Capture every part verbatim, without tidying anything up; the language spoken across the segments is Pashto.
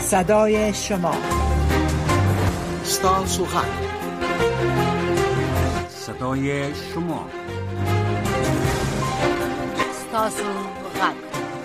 صدای شما، ستاسو غږ، صدای شما، ستاسو غږ.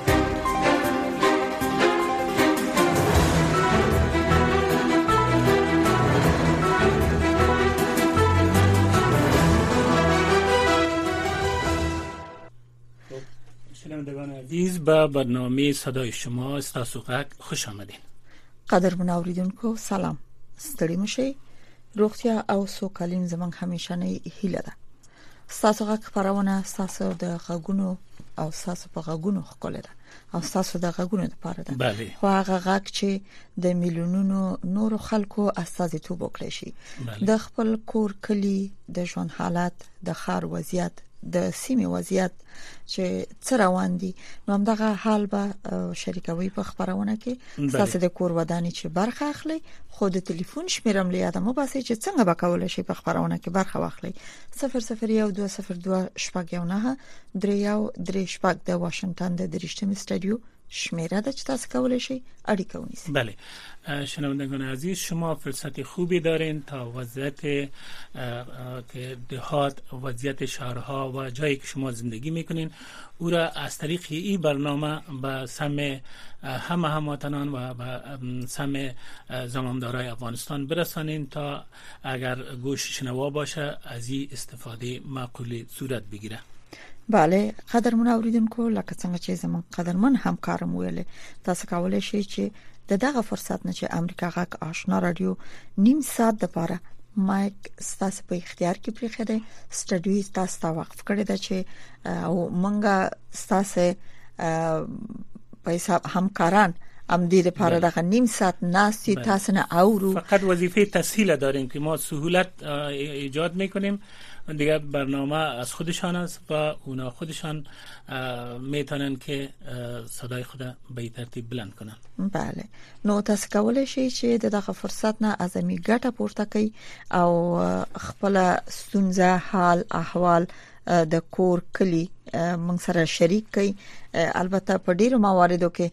شنوندگان عزیز، به برنامه صدای شما ستاسو غږ خوش آمدین. قدرمن اوریدونکو سلام، ستړي مشئ. روغتیا او سوکالین زمونږ همیشنی هیله ده. ستاسو غږ خبرونه ستاسو د غږونو او ستاسو په غږونو خپل ده او ستاسو د غږونو لپاره ده. بله. خو هغه غږ چې د میلیونونو نورو خلکو استازیتوب وکړي شي، د خپل کور کلی د ژوند حالت، د ښار وضعیت، د سیمې وضعیت چې څه روان دي، نو همدغه حال به شریکوي په خبرونه کې. تاسو د کور ودانۍ چې برخه اخلي، خو د ټلیفون شمیرم لیاده مو باسي چې څنګه به کولای شي په خبرونه کې برخه واخلي. صفر صفر یو دو صفر دو شپږ یو نه درې یو درې شپږ د واشنگټن د درشتم استودیو شمیره ده چې تاسو کولای شئ اړیکه ونیسئ. بله. شنوندگان عزیز، شما فرصت خوبی دارین تا وضعیت که دهات، وضعیت شهرها و جایی که شما زندگی میکنین او را از طریق این برنامه به سم همه هموطنان و به سم زمامدارای افغانستان برسانین تا اگر گوش شنوا باشه از این استفاده معقول صورت بگیره. بله، قدرمن اوریدونکو، لکه څنګه چې زمون قدرمن همکارم ویل، تاسو کولای شئ چې د دغه فرصت نه چې امریکا غږ آشنا رادیو نیم ساعت د پاره مایک ستاسو په اختیار کې پرې خده سټډیو تاسو ته وقف کړی دا چې او مونږه ستاسو په حساب همکاران ام دې لپاره دغه نیم ساعت ناسي تاسو نه اورو. فقط وظیفه تسهیل داریم که ما سهولت ایجاد میکنیم، دیگه برنامه از خودشان است و اونا خودشان میتونن که صدای خود به ترتیب بلند کنن. بله، نو تاسو کولای شئ چې دغه فرصت نه ازمي ګټه پورته کړئ او خپل ستونزه، حال احوال د کور کلی موږ سره شریک کړئ. البته په ډیرو مواردو کې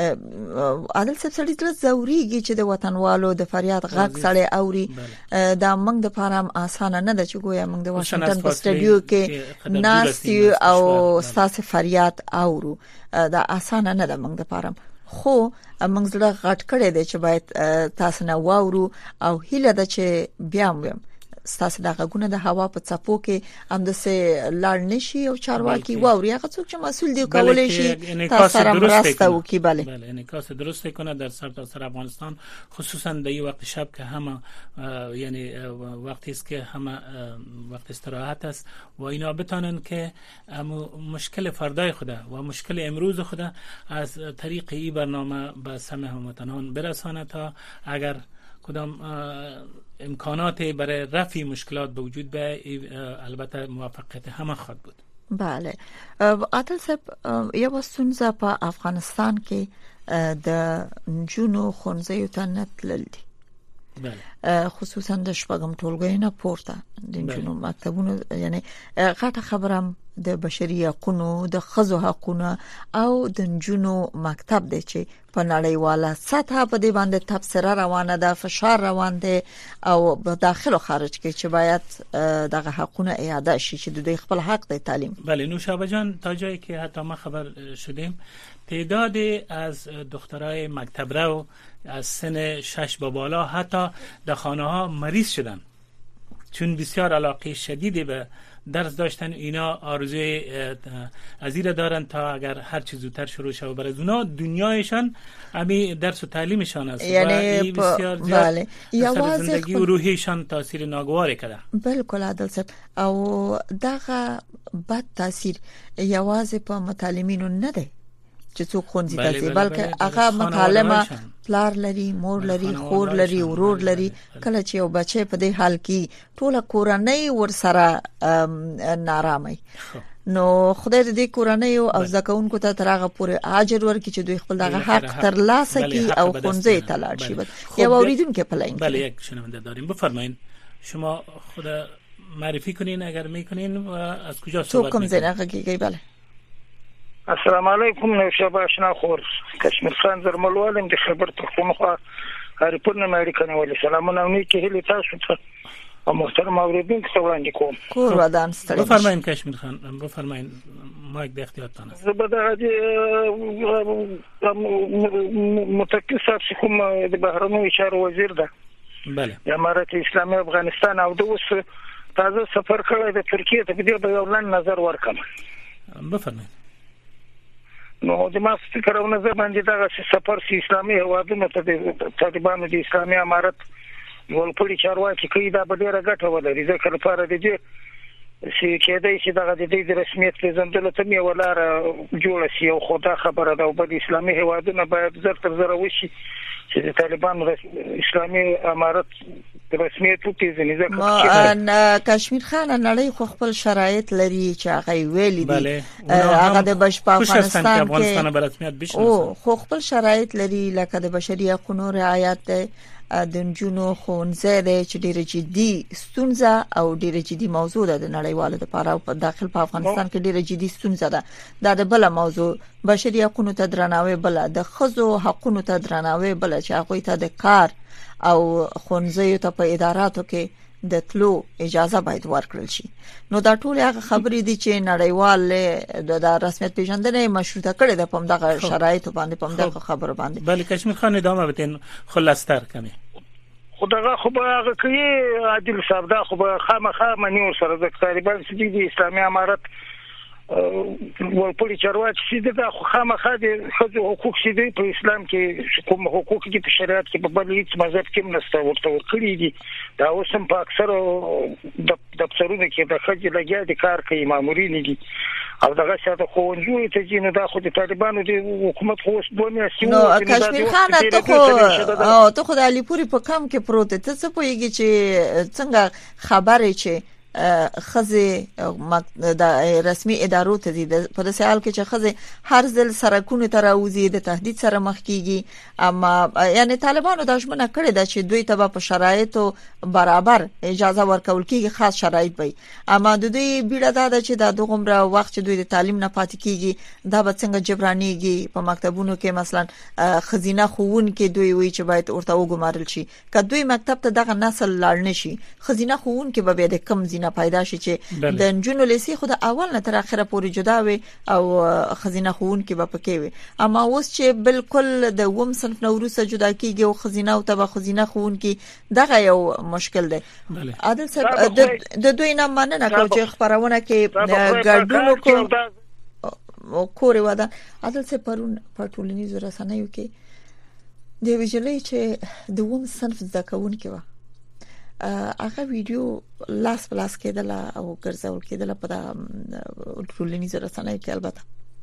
عادل صاحب سړی تر ضروري چې د وطنوالو د فریاد غږ سړی اوري، دا موږ د پاره اسانه نه ده چې ګویا موږ د واشنگټن په سټډیو کې ناسي او ستاسو فریاد اورو، دا اسانه نه ده موږ د پاره. خو موږ زړه غټ کړی دی چې باید تاسو نه واورو او هیله ده چې بیا هم ستاسو د غږونه د هوا په څپو کې هم د سه لاړ نشي او چارواکي واوري هغه څوک چې مسول دی کولای شي تاسو سره مرسته وکړي. بله بله، انعکاس درست کنه در سرتاسر افغانستان، خصوصا در این وقت شب که همه یعنی وقتی است که همه وقت استراحت است و اینا بتونن که مشکل فردای خود و مشکل امروز خود از طریق این برنامه به سمع هموطنان برسانه تا اگر کدام امکانات برای رفع مشکلات به وجود به البته موفقیت همه خود بود. بله، عادل صاحب، یو ستونزه په افغانستان کې د جنو خونځې ته نتلل دي. بله، خصوصا د شپږم ټولګي نه پورته د جنو مکتبونو، یعنی غټه خبرم د بشري حقوقو، د ښځو حقوقو او د جنو مکتب دی چې په نړیواله سطح په دې باندې تبصره روانه ده، فشار روان دی او په داخل او خارج کې چې باید دغه حقوقونه اعاده شي چې د دوی خپل حق دی تعلیم. بله، نوشابه جان، تا جایی که حتی ما خبر شدیم تعداد از دخترای مکتب رو از سن شش به بالا حتی در خانه ها مریض شدن چون بسیار علاقه شدیدی به درس داشتن. اینا آرزوی ازیره دارن تا اگر هر چیز زودتر شروع شه و برای اونا دنیایشان امی درس و تعلیمشان است، یعنی بسیار زیاد بله. زندگی خود... و روحیشان تاثیر ناگواری کرده. بالکل عادل صاحب، او دغه بد تاثیر یوازې په متعلمینو نه دی چې څوک خونځي ته، بلکې هغه مکالمه پلار لري، مور لري، خور لري، ورور لري. کله چې یو بچی په دې حال کې ټوله کورنۍ ور سره نارامي، نو خدای دې کورنۍ او ځکهونکو ته ترغه پورې اجر ورکړي چې دوی خپل دغه حق تر لاسه کړي او خونځي ته لاړ شي. یو اوریدونکو په لاین. بله، یک شنونده داریم، بفرمایید شما خود معرفی کنین اگر میکنین و از کجا صحبت میکنین؟ کوم ځای نه کیږي؟ بله السلام علیکم نو شبا آشنا خور کشمیر خان زرملوالم د خبر پښتونخوا هریپورن امریکا نو سلامونه نو کې هلي تاسو ته او محترم اوریدونکو ته وړاندې کوم. کور ودان ستړي بفرمایئ کشمیر خان بفرمایئ مایک د اختیارتان است. زبده د متکل صاحب کوم د بهرنیو چارو وزیر ده بله د امارت اسلامي افغانستان او د اوس تازه سفر کړی د ترکیه ته د دې یو لن نظر ورکم. بفرمایئ. نو د ما فکر او نظر باندې دا سفر سي اسلامي هوادونو ته د طالبانو د اسلامي امارت ولپړي چارواکي کوي دا به ډیره ګټه ولري ځکه لپاره د دې چې کېدای شي دغه د دې رسمیت پیژندلو ته یو لار جوړ شي او خدا خبره ده او د اسلامي هوادونو باید زر تر زر وشي چې د طالبانو اسلامي امارت رسمیت وپیژني ځکه کشمیر خان نړۍ خو خپل شرایط لري چې هغه ویلي دي هغه د بشپړ افغانستان کې او خو خپل شرایط لري لکه د بشري حقوقو رعایت د نجونو خونځه د چې ډیره جدي ستونزه او ډیره جدي موضوع ده د نړیوالو لپاره او په داخل په افغانستان کې ډیره جدي ستونزه ده. دا د بل موضوع بشري حقوقو ته درناوی بل د خزو حقوقو ته درناوی بل چې هغه ته د کار او خونځه ته په اداراتو کې د تلو اجازه باید ورکړل شي. نو دا ټول هغه خبرې دي چې نړیوال د رسمیت پیژندنې مشروطه کړي د پم دغه شرایط باندې پم دغه خبر باندې. بله کشمیر خان ادامه بتین خلاصتر کمی خدغه خو به هغه کوي عادل صاحب دا خو به خامخا منیور سره د طالبان سړي د اسلامي امارت ولپړي چارواکي چې دا خو خامخا د حقوق چې په اسلام کې کوم حقوق کې په شریعت کې په بل هیڅ مذهب کې نشته ورته ورکړي دي. دا اوس هم په اکثر د دفترونو کې د خځې لګیا د کار کوي مامورین دي او دغه شاته خوونځو ته چې نو دا خو د طالبانو د حکومت خو اوس دوه میاشتې نو کشمیر خان ته خو او ته خو د علیپوري په کم کې پروت ته څه پويږي چې څنګه خبره چې خزه د رسمي ادارو ته دي په داسې حال کې چې خزه هر ځل سرکونه تر اوزي د تهدید سره مخ کیږي اما یعنی طالبانو د ژمنه کړی دا چې دوی ته په شرایطو برابر اجازه ورکول کیږي خاص شرایط وي اما د دوی بیړه دا چې د دغمره وخت چې دوی د تعلیم نه پاتې کیږي دا به څنګه جبرانيږي په مکتبونو کې مثلا خزینه خوون کې دوی وی چې باید ورته وګمارل شي که دوی مکتب ته دغه نسل لاړ نشي خزینه خوون کې به د کم نه پیدا شي چې د نجونو لیسي خو د اول نه تر اخره پورې جدا وي او خزینه خون کې به پکې وي اما اوس چې بالکل د ووم صنف نوروسه جدا کیږي او خزینه او تبع خزینه خون کې دغه یو مشکل دی. عادل صاحب د دوی نه مننه کوم چې خبرونه کې ګډون کو کورې ودا عادل صاحب پرون په ټولنیزو رسنیو کې د ویجلې چې د ووم صنف ځکهون کې و هغه ویډیو لاس پلاس کېدل او ګرځول کېدل په ټولنیزو رسنیو کې البته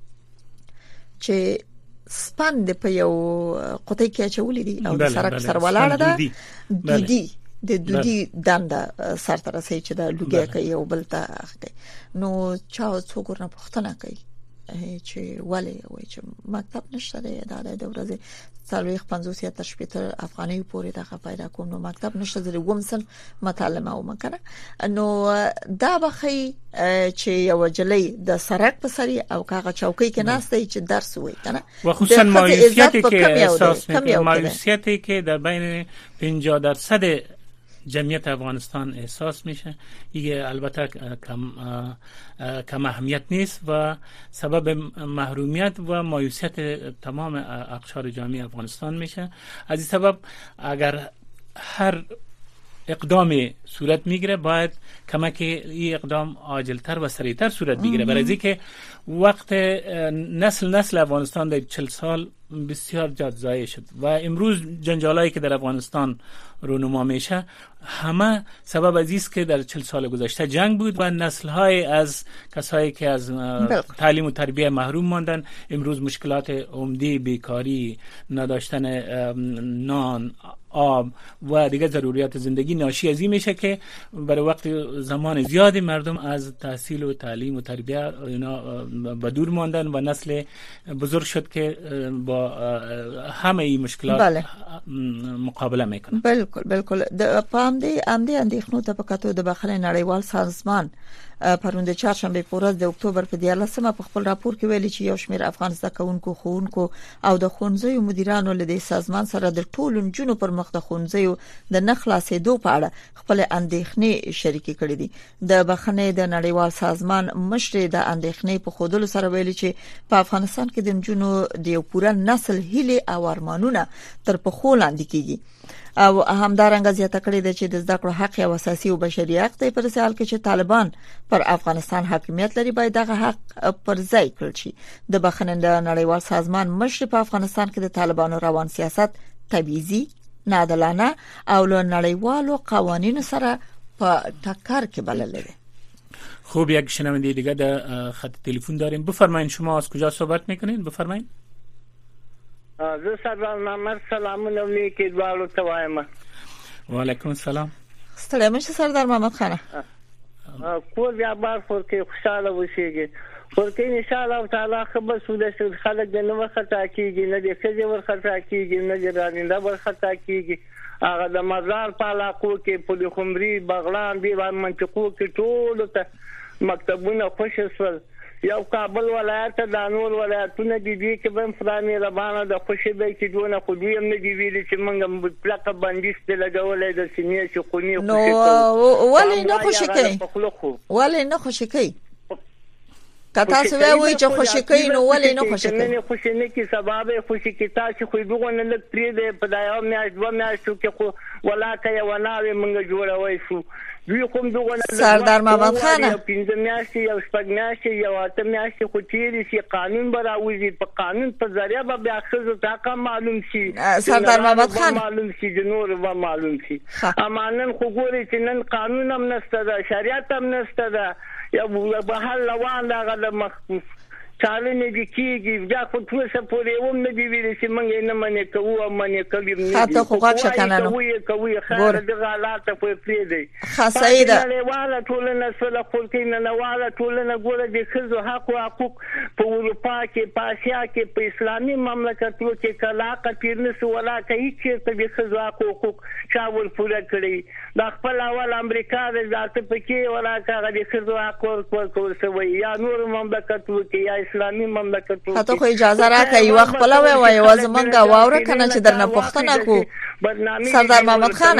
چې سپند په یو قطعه کې چولې دي او د سرک سر ولاړه ده دودي د دودي دنده سر تر رسي چې د لوګي کوي او بل ته نو چا څوک نه پښتنه کوي چې والي وای چې مکتب نشته دا د ورځې څلويخ پنځوس یا تشبیه افغاني پورې دغه پیدا کوم نو مکتب نشته د ومسن مطالعه او مکره نو دا بخي چې یو جلې د سرک په سری او کاغه چوکۍ کې ناشته چې درس وای کنه وخصوصا مایوسیت کې احساس میکنم مایوسیت کې در بین پنجاه درصد جمعیت افغانستان احساس میشه یه البته کم کم اهمیت نیست و سبب محرومیت و مایوسیت تمام اقشار جامعه افغانستان میشه. از این سبب اگر هر اقدامی صورت میگیره باید کمک این اقدام عاجلتر و سریعتر صورت بگیره برای اینکه وقت نسل نسل افغانستان در چهل سال بسیار جد ضایع شد و امروز جنجالایی که در افغانستان رونما میشه همه سبب از است که در چهل سال گذشته جنگ بود و نسل‌های از کسایی که از تعلیم و تربیت محروم ماندن امروز مشکلات عمده بیکاری نداشتن نان آب و دیگه ضروریات زندگی ناشی از این میشه که برای وقت زمان زیادی مردم از تحصیل و تعلیم و تربیت اینا به دور ماندن و نسل بزرگ شد که با همه این مشکلات بله. مقابله میکنه. بالکل بالکل د پام دی ام دی اندېښنو ته پکاتو د بخښنې نړیوال سازمان پرون د چهارشنبه په ورځ د اکتوبر په دیارلسمه په خپل راپور کې ویلي چې یو شمېر افغان زده کوونکو ښوونکو او د ښوونځیو مدیرانو له دې سازمان سره د ټولو نجونو پر مخ د ښوونځیو د نه خلاصېدو په اړه خپل اندېښنې شریکې کړې دي. د بخښنې د نړیوال سازمان مشر د اندېښنې په خودلو سره ویلي چې په افغانستان کې د نجونو د یو پوره نسل هیله او ارمانونه تر پخو لاندې کیږي او همدارنګه زیاته کړې ده چې د زده کړو حق یو اساسي او بشري حق دی، پر سیال کې چې طالبان پر افغانستان حاکمیت لري باید دغه حق پر ځای کړل شي. د بخښنې د نړیوال سازمان مشر په افغانستان کې د طالبانو روان سیاست تبعیضي، ناعادلانه او له نړیوالو قوانینو سره په ټکر کې بللی دی. خوب یک شنونده دیگه در خط تلفن داریم. بفرمایید شما از کجا صحبت میکنید؟ بفرمایید. زه سردار محمد سلامونه نیکی دوالو ته وایم. و علیکم السلام. ستړی مشه سردار محمد خانه. کور بیا بار خور کې خوشاله وشيږي. خور کې ان شاء الله تعالی خبر سوده چې خلک د نو خطا کیږي، نه د څه ور خطا کیږي، نه د راننده ور خطا کیږي. هغه د مزار په علاقو کې په خمري بغلان دی باندې منطقو کې ټول ته مکتبونه خوش شول. یو کابل ولایت د نور ولایتونه دي دي کې بم فراني ربانه د خوشي به چې دونه خو دوی هم نه دی ویلي چې موږ پلاکه بندیست لګولې د سینې چې خونی خوشي نو ولې نه خوشي کوي ولې نه خوشي کوي کته سوي وای چې خوشي کوي نو ولې نه خوشي کوي نه خوشي نه کی سبب خوشي کی تاسو خو دغه نه لګ پری دی په دایو میاش دوه میاشتو کې خو ولاکه یو ناوي موږ جوړوي شو دوی کوم دغه سردار محمد خان پنځه میاشتې یو شپږ میاشتې یو اته میاشتې خو چیرې شي قانون براوځي په قانون په ذریعہ به بیا خزو تا معلوم شي سردار محمد خان معلوم شي د نور به معلوم شي امانن خو ګوري چې نن قانون هم نشته ده شریعت هم نشته ده یا به حل روان دا مخ چاله نه دي کیږي دا خو څه څه پورې و نه دی ویل چې مونږ نه منې کوو او منې کوي نه حتی خو غاښ کنه نو کوي کوي خیر د غلطه په پری دی خاصیده نه والا ټولنه سره خلک نه نه والا ټولنه ګوره د خزو حق او حقوق په اروپا کې په اسیا کې په اسلامي مملکتونو کې کلا کتیر نه سو ولا کوي چې د خزو حق او حقوق چاول پوره کړی د خپل اول امریکا د ذات پکې ولا کاغه د خزو حق او حقوق سوي یا نور مملکتونو کې یا اسلامي مملکتونو ته خو اجازه راکړئ یو خپل وای وای وزمنګا واوره کنه چې درنه پښتنه کو سردار محمد خان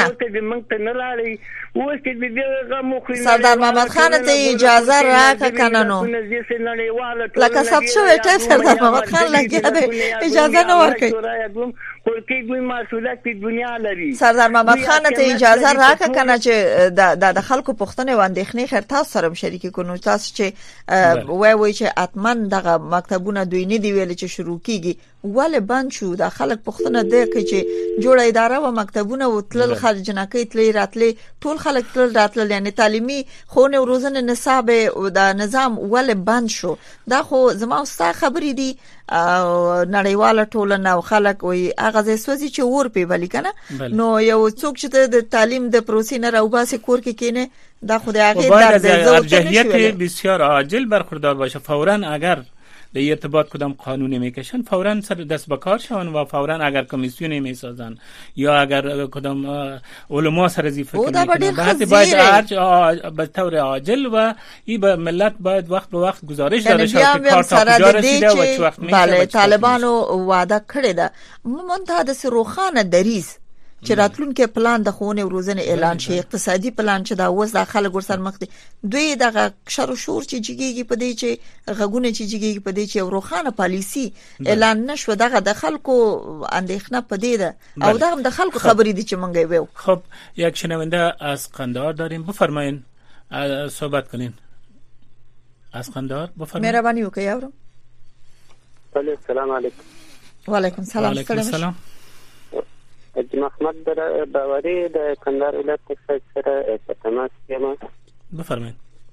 سردار محمد خان ته اجازه راکړه کنه نو لکه سب شوې ته سردار محمد خان لګیا دی اجازه نه ورکړي ورکی دوی مسؤلیت په دنیا لري سردار محمد خان ته اجازه راکړه کنه چې د د خلکو پښتنه و اندېښنې خیر تاسو سره شریک کونو تاسو چې وای وای چې اتمن دغه مکتبونه دوی نه دی ویل چې شروع کیږي ول بند شو د خلک پښتنه د کې چې جوړه اداره و مکتبونه وتل خرج جنکې تلې راتلې ټول خلک تل راتل یعنی تعلیمي خونه او روزنه نصاب او د نظام ول بند شو دا خو زما واست خبرې دي او نړیواله ټولنه او خلک وي هغه ځای سوځي چې ور په بلی کنه نو یو څوک چې د تعلیم د پروسې نه راوباسي کور کې کینه دا خو د هغه د ارجحیت بسیار عاجل برخوردار باشه فورا اگر به ارتباط کدام قانونی میکشن فورا سر دست به کار شون و فورا اگر کمیسیونی میسازن یا اگر کدام علما سر وظیفه کنن بعد باید به طور عاجل و این به ملت باید وقت به وقت گزارش داده شود که کار تا کجا رسیده و چه وقت میشه. بله طالبانو وعده کړی ده منتها د روخانه دریز چې راتلونکي پلان د خونه روزنه اعلان شي اقتصادي پلان چې دا اوس د خلک ورسره مخ دي دوی د شر شور چې جګیږي په دې چې غږونه چې جګیږي په دې چې روخانه پالیسی اعلان نشو دغه د خلکو اندېښنه په دې ده او دا هم د خلکو خبرې دي چې مونږ ویو. خب یک شنونده از قندهار داریم بفرمایید صحبت کنین از قندهار بفرمایید. مهرباني وکړئ یارو. السلام علیکم. وعلیکم السلام. وعلیکم السلام. حاجی محمد باوري د کندهار ولایت څخه سره په تماس یم. بفرمایئ.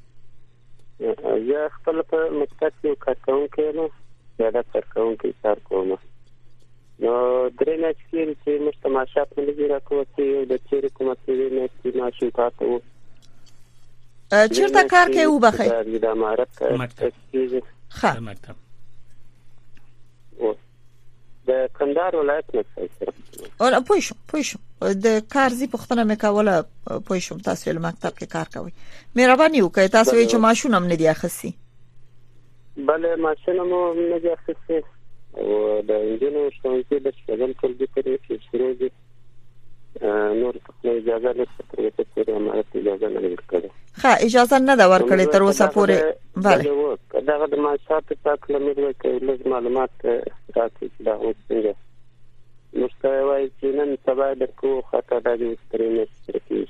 زه خپل په مکتب کې کارکوونکی یم، زیاده کارکوونکی کار کوم. نو درې میاشتې چې موږ تماشات نه لګي راکوو چې د چیرې کومه څه نه چې ماشین کاته وو. چیرته کار کوي وبخښئ؟ د امارت مکتب. ښه. مکتب. د کندهار ولایت نه سره او پوه شو پوه شو د کارزي پختنه مې کوله پوه شو تاسو له مکتب کې کار کوي مهرباني وکړئ تاسو چې ماشوم هم نه دی اخسي بله ماشوم هم نه دی اخسي او د انجینر څنګه د شغل کول دي چې شروع دي نور څه اجازه نشته تر څو امارت اجازه نه ورکړي ها اجازه نه دا ورکړي تر اوسه پورې بله دا د ماشات په اړه مې ورکړل معلومات راځي دا اوس څنګه مستوی چې نن سبا د کو خطا د استرینه سرکیش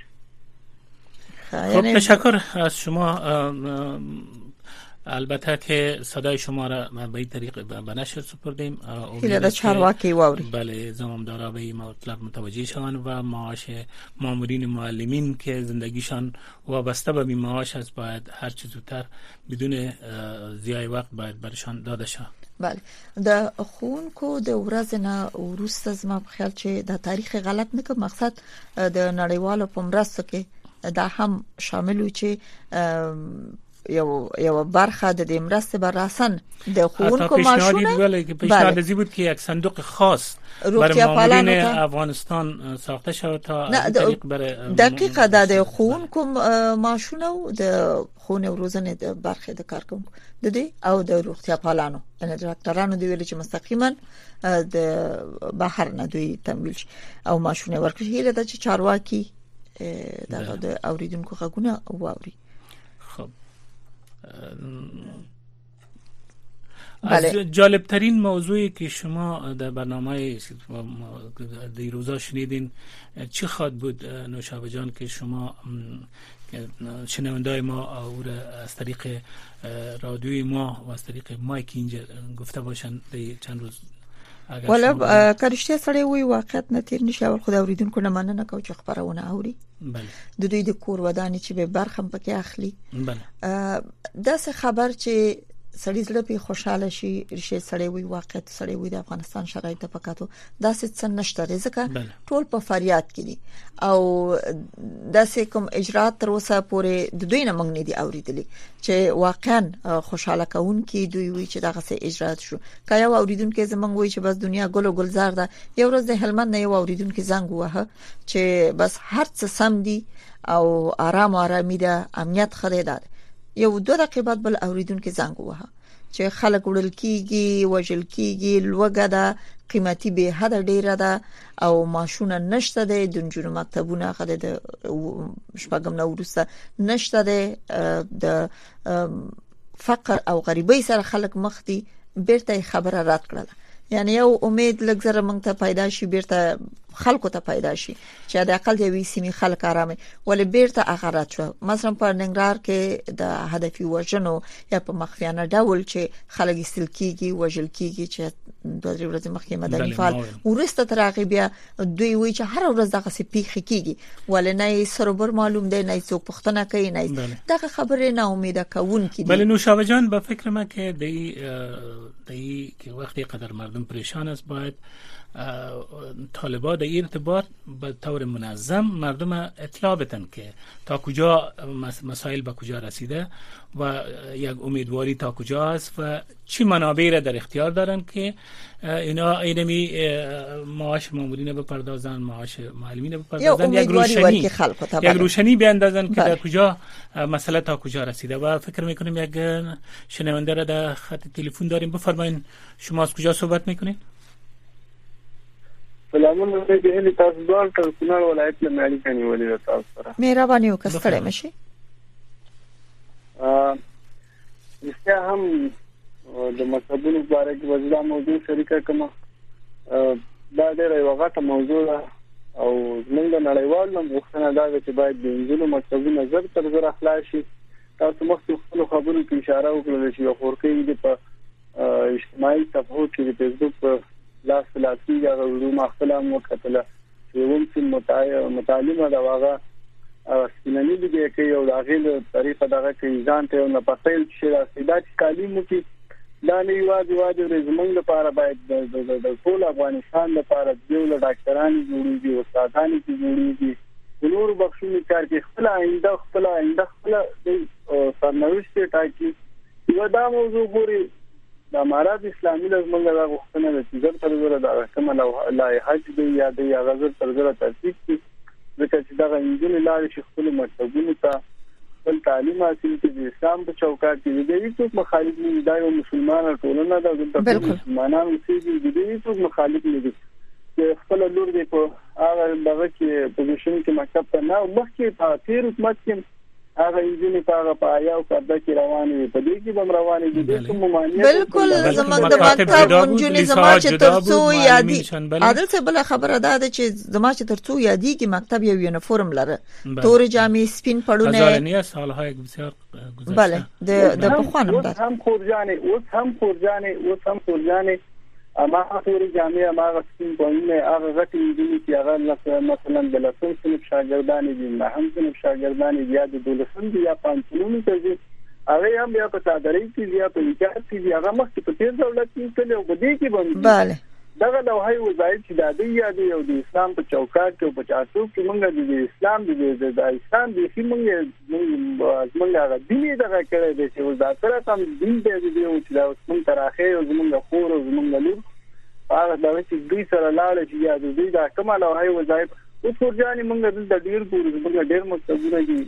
خب تشکر از شما البته که صدای شما را به این طریق به نشر سپردیم امیدوارم چارواکی واوری بله زمامدارا به این مطلب متوجه شوند و معاش مامورین معلمین که زندگیشان وابسته به این معاش است باید هر چه زودتر بدون ضیاع وقت باید برشان داده شود. بله د خونکو د ورځ نه وروسته زما په خیال چې د تاریخ غلط نه کوم مقصد د نړیوالو په مرسته کې دا هم شامل و چې یو یو برخه د دې مرسته بر راسن د خونکو ماشونه ولی که پیشنهاد ازی بود که یک صندوق خاص برای مامورین افغانستان ساخته شود تا طریق برای دقیقه د خونکو ماشونه او د خونه روزنه د برخه د کارکونکو د دې او د روغتیا پالانو ان ډاکټرانو دی ویل چې مستقیما د بهر نه دوی تمویل شي او ماشونه ورکړي هله د چارواکي د اوریدونکو غوونه واوري. خب از جالب ترین موضوعی که شما در برنامه دیروزا شنیدین چی خواد بود نوشابه جان که شما شنوندای ما او از طریق رادیوی ما و از طریق مایک اینجا گفته باشن چند روز ولا کارشته سره وی واقعیت نه تیر نشي اول خدای اوریدونکو نه مننه کو چې خبرونه اوري بله د دوی د کور ودانې چې به برخم پکې اخلي بله دا څه خبر چې سړی زړه په خوشاله شي رشه سړی وی واقعیت سړی وی د افغانستان شرایط په پکاتو دا څه نشته ځکه ټول په فریاد کې دي او دا څه کوم اجرات تر اوسه پورې د دوی نه موږ نه دي اوریدلي چې واقعا خوشاله کون کې دوی وی چې دغه څه اجرات شو کایو اوریدونکو زمونږ وی چې بس دنیا ګل او ګلزار ده یو ورځ د هلمند نه یو اوریدونکو زنګ وه چې بس هر څه سم دي او آرام آرامي ده امنیت خره ده یو دوه دقیقې بعد بل اوریدونکو زنګ وه چې خلک وړل کیږي وژل کیږي لوګه ده قیمتي به حد ډیره ده او ماشونه نشته ده د جنونو مکتبونه خده د شپږم نو ورسته نشته ده د فقر او غریبۍ سره خلک مخ دي بیرته خبره رات کړل یعنی یو امید لګزره مونږ ته پیدا شي بیرته خلکو ته پیدا شي چې د عقل دی سیمه خلک آرامه ولې بیرته اغرات شو مثلا په ننګرهار کې د هدفي وژنو یا په مخفیانه ډول چې خلک استل کیږي وژل کیږي چې د درې ورځې مخکې مدني فعال ورسته ترغیب بیا دوی وی چې هر ورځ دغه سپیخ کیږي ولې نه سربر معلوم دی نه څوک پښتنه کوي نه دغه خبره نه امید کوون کی بله نوشابه جان به فکر ما که دی دی که وقتی قدر مردم پریشان است باید طالبان در ارتباط به طور منظم مردم اطلاع بدن که تا کجا مسائل به کجا رسیده و یک امیدواری تا کجا است و چی منابع را در اختیار دارن که اینا اینمی معاش مامورین بپردازن معاش معلمین بپردازن یک روشنی یک روشنی بیاندازن که در کجا مسئله تا کجا رسیده و فکر میکنیم یک شنونده را در خط تلفن داریم. بفرمایید شما از کجا صحبت میکنین؟ سلامونه دې هلي تاسو ځوان تر کونړ ولایت له مالي کني ولې تاسو سره مهرباني وکړئ مشي ا استه هم د مصابونو باره کې وځه موضوع شریکه کوم دا ډېر یو غټه موضوع ده او موږ نړیوال مخکنه دا چې باید د انجینو مصابونو زر تر زر اخلاص شي تاسو مخکې خپل خبرو کې اشاره وکړل چې یو خورکې د په اجتماعي صفحو کې د فیسبوک په لاس لاسي یا ورو مخفله مکتله یوم چې متعلمه دا واغه سپیننی دي کې یو داخله طریقه دغه کې ځان ته نه پاتل چې دا چې تعلیم کې دا نه یوازې واجب زمونږ لپاره باید د ټول افغانستان لپاره د یو ډاکټرانو جوړیږي او استادانو جوړیږي نور بخښونی کار کې خپل آینده خپل آینده خپل د سرنوشت ټاکي یو دا موضوع ګوري د امارات اسلامي لزمنګ دا غوښتنه ده چې زر تر زر دا کوم لایحه دی یا د غزر تر زر ترتیب کی ځکه چې دا انجن لارې شي خپل مکتبونو ته خپل تعلیم حاصل کړي د اسلام په چوکاټ کې د دې څوک مخالف نه دی او مسلمان ټولنه دا د مسلمانانو چې د دې څوک مخالف نه دي چې خپل لور دی په هغه دغه کې پوزیشن کې مکتب ته نه مخکې په تیر حکومت کې هغه انجن په هغه پایا او کړه کې روانې په دې کې بم روانې دي د کوم معنی بالکل زموږ د مکتب انجن زما چې ترڅو یادي عادل څه بل خبره ده چې زما چې ترڅو یادي کې مکتب یو یونیفورم لره تور جامې سپین پړونه هزارانیه سالهای بسیار گذشته بله د د پخوانم ده هم خورجانې اوس هم خورجانې اوس هم خورجانې اما تور جامع ما غسین پوینه هغه غټي دي چې هغه مثلا د لسم صنف شاګردان دي نه هم صنف شاګردان دي یا د دولسم دي یا پنځمم ته دي هغه هم یا په صدرۍ کې یا په وکالت کې هغه مخکې په تیر دولت کې کله او بده کې باندې bale دغه لوحي وظایف چې د دې یا د یو د اسلام په چوکاټ کې په چارچو کې مونږ د اسلام د د اسلام د سیمونږ مونږ هغه دیني دغه کړی دی چې وزارت هم دین دی دی او چې دا مونږ تراخه او زمونږ خور او زمونږ لور هغه د چې دوی سره لاړ چې یا د دې د کومه لوحي وظایف او ورځانې مونږ د ډیر ګورو مونږ ډیر مستقبل دي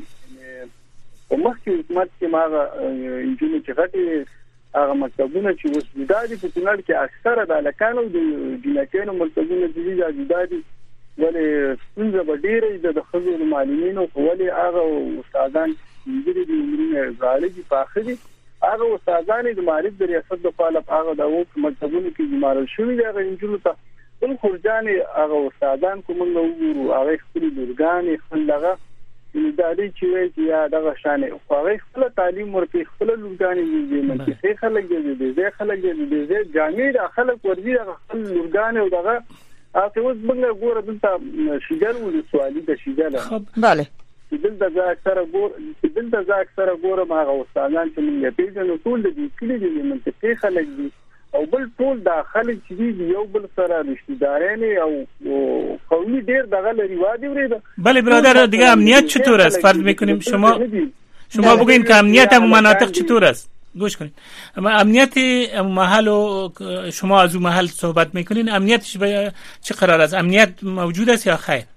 په مخکې حکومت کې ماغه انجینر چې غټي هغه مکتبونه چې اوس د دادي په کونړ کې اکثره د لکانو د جنکانو مکتبونه دي د دادي ولې څنګه به ډېرې د خزر معلمینو ولې هغه استادان چې د عمرونه غالي فاخري هغه استادان د معرفت د ریاست د فعال هغه د مکتبونو کې جمارل شوی دی هغه انجلو ته بل خرجانې هغه استادان کوم نو هغه خپل لورګان خپل دغه د دې چې یا دغه شانه خو خپل تعلیم ورکړي خپل لورګانې دي منځي خلک دي دي خلک دي دي جامع د خلک ورځي خپل لورګانې او دغه اته اوس موږ ګوره دلته شیګل ول سوالي د شیګل bale دلته اکثره ګور دلته اکثره ګوره ما غوستانان چې موږ پیژنو ټول دي کلی دي منځي خلک دي او بل ټول د خلک چې دی یو بل سره رشتہدارانه او قومي ډیر دغه لري وادي وريده بله برادر دیگه امنیت چطور است فرض میکنیم شما شما بگوین که امنیت هم مناطق چطور است گوش کنید اما امنیت محل و شما از اون محل صحبت میکنین امنیتش چه قرار است امنیت موجود است یا خیر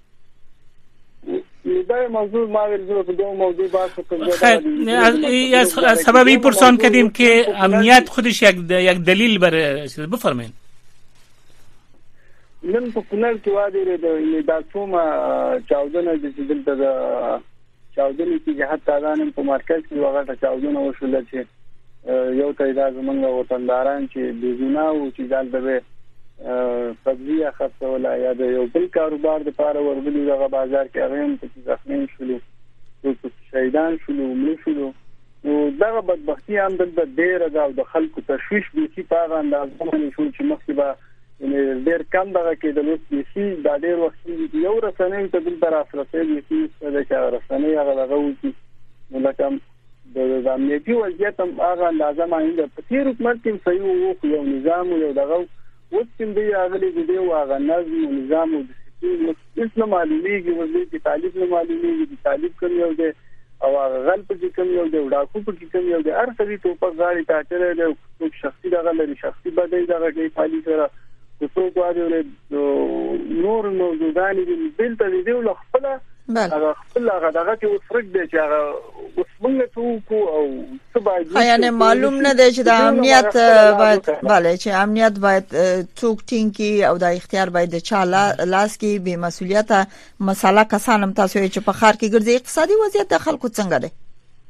دا موضوع ما ورزو په دوه موضوع بحث کوم خیر از سبب این پرسان کردیم که امنیت خودش یک یک دلیل بر بفرمایید نن په کونړ کې وادي د داسومه چاودنه د دلته د چاودنې کې حتی ځان په مرکز کې وغه چاودنه وشول چې یو تعداد زمونږ وطنداران چې د زیناو چې ځل دغه قبضیه خپله یا د یو بل کاروبار د پاره ورغلي دغه بازار کې هغه هم چې زخمین شول او شهیدان شول او مړ شول او دغه بدبختی هم د ډېر د خلکو تشویش دي چې په هغه اندازه باندې شو چې مخکې به ډېر کم دغه کې د لوس دي چې دا ډېر وخت یو رسنۍ ته بل طرف رسېږي چې د رسنۍ هغه دغه وتی نو لکه د امنیتي وضعیت هم هغه اندازه باندې په تیر حکومت کې صحیح وو یو نظام یو دغه اوس کوم دی هغه دی هغه نظم او نظام او ډیسپلین اسلام معلومیږي وځي چې طالب نه معلومیږي چې طالب کوم یو دی او هغه غلط چې کوم یو دی ډاکو په کوم یو دی هر څه ته په غاړي تاچره له شخصي دغه لري شخصي بدای دغه دی پالي سره څو کواري نور نو ځانې دی بل ته دی له خپل هغه خپل هغه دغه چې وسرګ دی چې هغه اوس موږ ته کو او څه یعنی معلوم نه دی چې د امنیت باید bale چې امنیت باید څوک ټینګي او د اختیار باید چا لاس کې به مسولیت مساله کسانم تاسو چې په خار کې ګرځي اقتصادي وضعیت د خلکو څنګه دی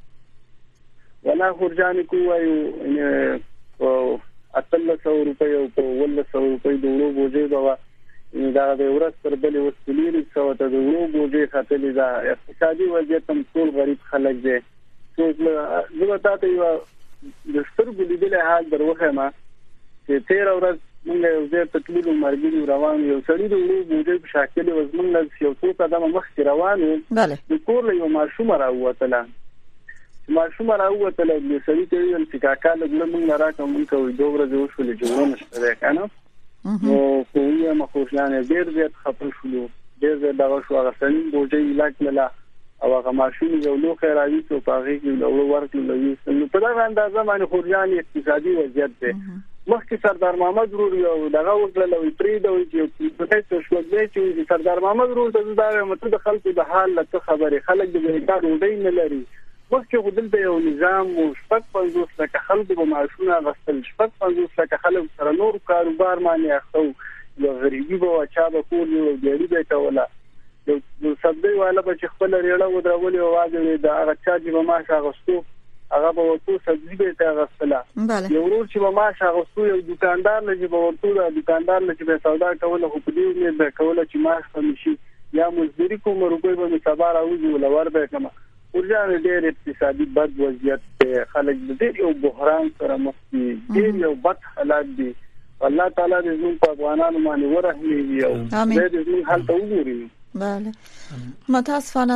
ولا خرجان کوایو او اتل سو روپے او ول سو روپے دوړو بوجي دا دا د ورځ پر بلې وسولې څو ته د ورو بوجي خاطرې دا اقتصادي وضعیت هم ټول غریب خلک دي څو زه تاسو یو د سترګو لیدلې حال دروخه ما چې تیر ورځ موږ یو ځای په تللو مرګي روان یو سړی د ورو بوجي په شاکل وزمن یو څو قدم مخکې روان و د کور له یو ماشوم راووتله ماشوم راووتله د سړی ته یو چې کاکا له موږ راکوم موږ کوي دوه ورځې وشولې جوړونه شته کنه نو کومه مخوشانه ډېر زیات خطر شلو ډېر زیات دغه شو هغه سنین بوجي علاج مله او هغه ماشوم یو لوخه راوي چې په هغه کې له ورکل لوي نو په دا اندازه باندې خورجان اقتصادي وضعیت دی مخکې سردار محمد ورور یو دغه وکړلوي پری دوی چې په تاسو شو چې سردار محمد ورور ته دا مته د خلکو د حال له خبرې خلک د بیکار وډۍ نه لري مخکې خودل د یو نظام او شپږ پنځوس لکه خلکو په معاشونه غستل شپږ پنځوس لکه خلک سره نور کاروبار باندې اخو یو غریبي به چا به کول یو ډېری به کوله یو سبدي والا به خپل ریړه ودرولې او واځي د هغه چا چې به ماشه غستو هغه به وته سبزي به ته غستله یو ورور چې به ماشه غستو یو دکاندار نه چې به ورته د دکاندار نه چې به سودا کوله خو په دې نه به کوله چې ماشه کمشي یا مزدوري کوم روپۍ به سبا راوځي ولور به کما ورجان ډېر اقتصادي بد وضعیت خلک دې یو بحران سره مخ دي ډېر یو بد حالات دي الله تعالی دې زموږ په افغانانو باندې ورحمي او دې زموږ حالت وګوري بله متاسفانه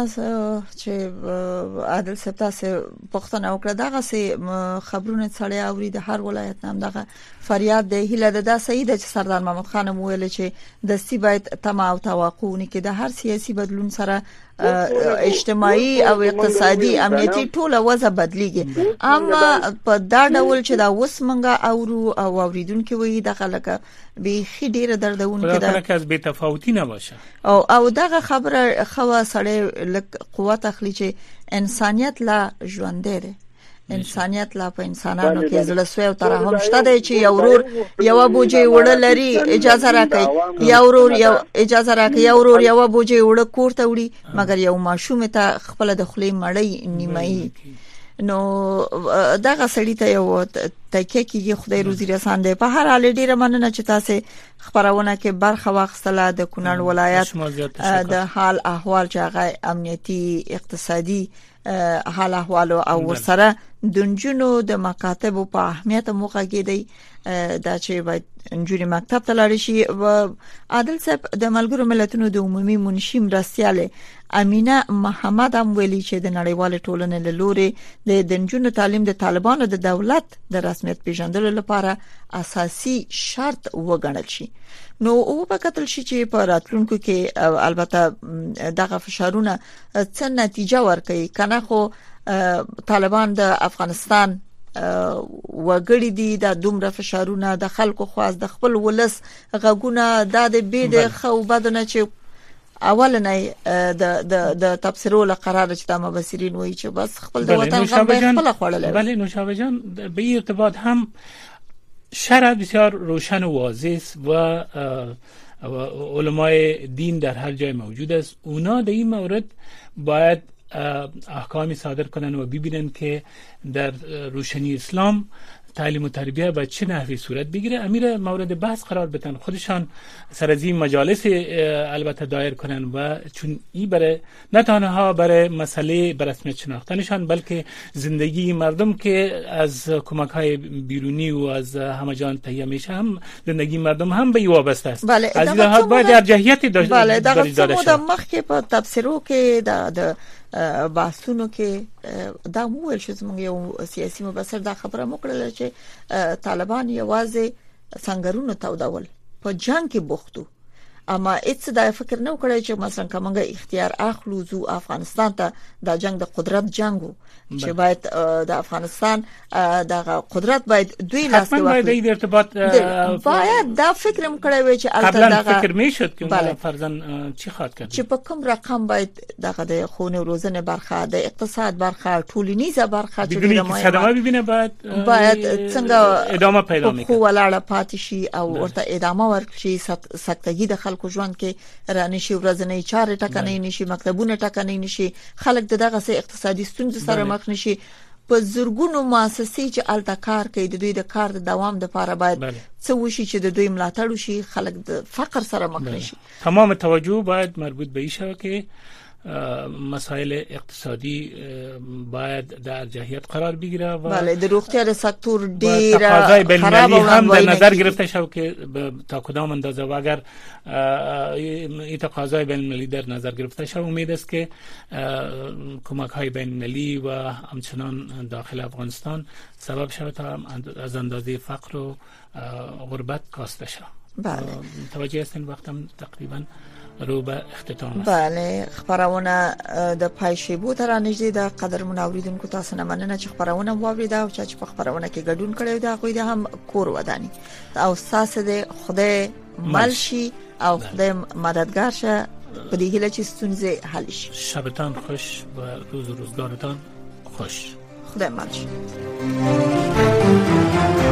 چې عادل سپتا سه پښتنه وکړه دغه سه خبرونه څړې اوري د هر ولایت نام دغه فریاد دی هله د سید چې سردار محمد خان ویل چې د سی باید تما او توقعونه کې د هر سیاسي بدلون سره اجتماعي او اقتصادي امنیتي ټوله وضع بدلیږي اما په دا ډول چې دا وس منګه اورو او اوریدونکو وي د خلک به خډيره دردون کې دا خلک به تفاوتي نه باشه او او دغه خبره خوا سړی لک قوت اخلي چې انسانيت لا ژوند دی انسانيت لا په انسانانو کې زړه سوی او ترحم شته دی چې یو ورور یو بوجي وړ لري اجازه راکړي یو ورور یو اجازه راکړي یو ورور یو بوجي وړ کوړته وړي مګر یو ماشوم ته خپل د خلی مړی نیمایي نو دغه سړی ته یو تکیه کیږي خدای روزي رسان دی په هر حال ډیره مننه چې تاسو خبرونه کې برخه واخستله د کونړ ولایت د حال احوال چې هغه امنیتي اقتصادي حال احوال او ورسره د جنونو د مکاتب په اهمیت موخه کې دی دا چې باید انجوري مکتب ته لاړ شي او عادل صاحب د ملګرو ملتونو د عمومي منشي مرستياله امینه محمد هم ویلي چې د نړیوال ټولنې له لوري د دنجونو تعلیم د طالبانو د دولت د رسمیت پیژندلو لپاره اساسي شرط وګڼل شي نو او په کتل شي چې په راتلونکو کې البته دغه فشارونه څه نتیجه ورکړي کنه خو طالبان د افغانستان وګړي دي د دومره فشارونه د خلکو خواست د خپل ولس غږونه د بي د خو بدنه چې اولنې د د د تفسیرو لقرار چې د مبصرین وایي چې بس خپل د وطن غم به خپل خوړل بله نوشابه جان به ارتباط هم شرع بسیار روشن و واضح و علمای دین در هر جای موجود است اونا در این مورد باید احکامی صادر کنن و ببینن که در روشنی اسلام تعلیم و تربیه به چه نحوی صورت بگیره امیر مورد بحث قرار بدن خودشان سر از این مجالس البته دایر کنن و چون این برای نه تنها برای مسئله به رسمیت شناختنشان بلکه زندگی مردم که از کمک های بیرونی و از همه جان تهیه میشه هم زندگی مردم هم به وابسته است بله از این لحاظ باید ارجحیت داشته بله دغه څه مخ کې په تفسیرو کې د بحثونو کې دا مول شو زموږ یو سیاسي مبصر دا خبره وکړه چې طالبان یوازې څنګهونه تاودول په جنگ کې بوختو اما هیڅ دا فکر نه وکړي چې مثلا کومه اختیار اخلو زو افغانستان ته د جنگ د قدرت جنگو چې باید د افغانستان د قدرت باید دوی لاس کې واخلي د ارتباط باید دا فکر هم کړی وي چې قبلا فکر میشد که فرضاً چی خواد کرد چې په کوم رقم باید دغه د خونه روزنه برخه د اقتصاد برخه ټولنیزه برخه چې د خدمات ببینه باید باید څنګه ادامه پیدا میکړي خو ولاړه پاتې شي او ورته ادامه ورکړي سکتګي د خلکو ژوند کې رانشي ورځنی چارې ټکنۍ نشي مکتبونه ټکنۍ نشي خلک دغه سه اقتصادي ستونزې سره مخ نشي په زورګونو مؤسسې چې الته کار کوي د دوی د کار د دوام لپاره باید څه وشي چې د دوی ملاتړ وشي خلک د فقر سره مخ نشي تمام توجه باید مربوط به این شوه که مسائل اقتصادی باید در ارجحیت قرار بگیره و بله در روغتیا سکتور ډیر تقاضای بین‌المللی هم در نظر گرفته شود که تا کدام اندازه و اگر این تقاضای بین‌المللی در نظر گرفته شود امید است که کمک‌های بین‌المللی و همچنان داخل افغانستان سبب شود تا از اندازه فقر و غربت کاسته شود بله. توجه هستین وقتم تقریبا رو به اختتام است. بله خبرونه د پایشیبو تر نږدې د قدر منوریدونکو تاسو نه مننه چې خبرونه واوریده او چې په خبرونه کې ګډون کړو دا غوې هم کور ودانی او ساسه د خدای ملشي او خدای مددگار شه په دې هیله چې ستونزې حل شي. شبتان خوش و روز و روزگارتان خوش. خدای ملشي.